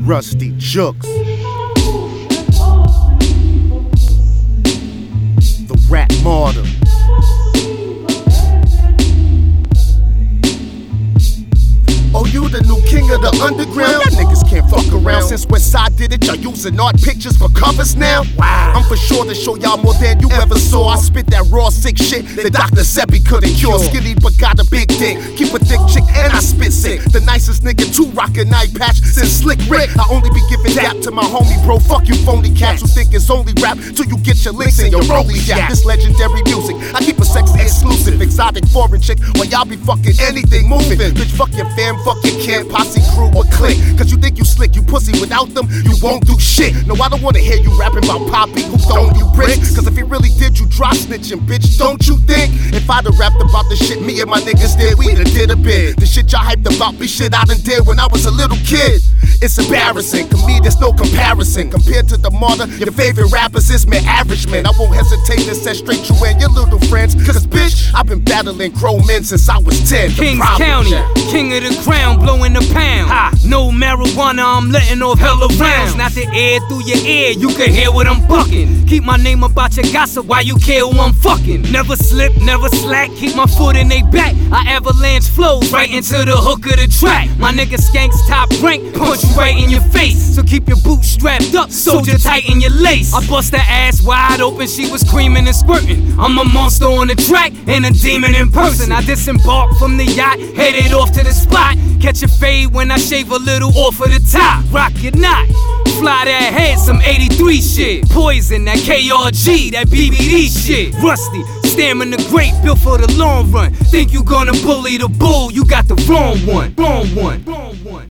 Rusty Juxx, the rap martyr. Oh, you the new king of the underground? Y'all niggas can't fuck around. Since Westside did it, y'all using art pictures for covers now? Wow. I'm for sure to show y'all more than you ever saw. I spit that raw sick shit that Dr. Seppi couldn't cure. Skinny but got a big dick, keep a thick chick and I spit sick. The nicest nigga too, rockin' eye patch since Slick Rick. I only be giving dap to my homie bro. Fuck you phony cats who think it's only rap till you get your links and your rollie jack. This legendary music, I keep a sexy exclusive, exotic foreign chick while y'all be fucking anything moving. Bitch, fuck your fam, fuck your camp, posse, crew, or clique. Cause you think you slick, you pussy, without them, you won't do shit. No, I don't wanna hear you rapping about Poppy who throwing you bricks. Cause if he really did, you drop snitching, bitch, don't you think? If I'd have rapped about the shit me and my niggas did, we'd have did a bit. The shit y'all hyped about be shit I done did when I was a little kid. It's embarrassing, to me there's no comparison. Compared to the martyr, your favorite rappers is mere average men. I won't hesitate to set straight you and your little friends. Cause bitch, I've been battling grown men since I was 10. Kings County, king of the crown, blowing the pound. No marijuana, I'm letting off hella rounds. Not the air through your ear, you can hear what I'm bucking. Keep my name about your gossip, why you care who I'm fucking? Never slip, never slack, keep my foot in they back. I avalanche flows right into the hook of the track. My nigga Skanks top rank, punch you right in your face. So keep your boots strapped up, soldier tight in your lace. I bust her ass wide open, she was screaming and squirting. I'm a monster on the track and a demon in person. I disembarked from the yacht, headed off to the spot. Catch a fade when I shave a little off of the top. Rock your knot, fly that head, some 83 shit. Poison, that KRG, that BBD shit. Rusty, stamina great, built for the long run. Think you gonna bully the bull, you got the wrong one.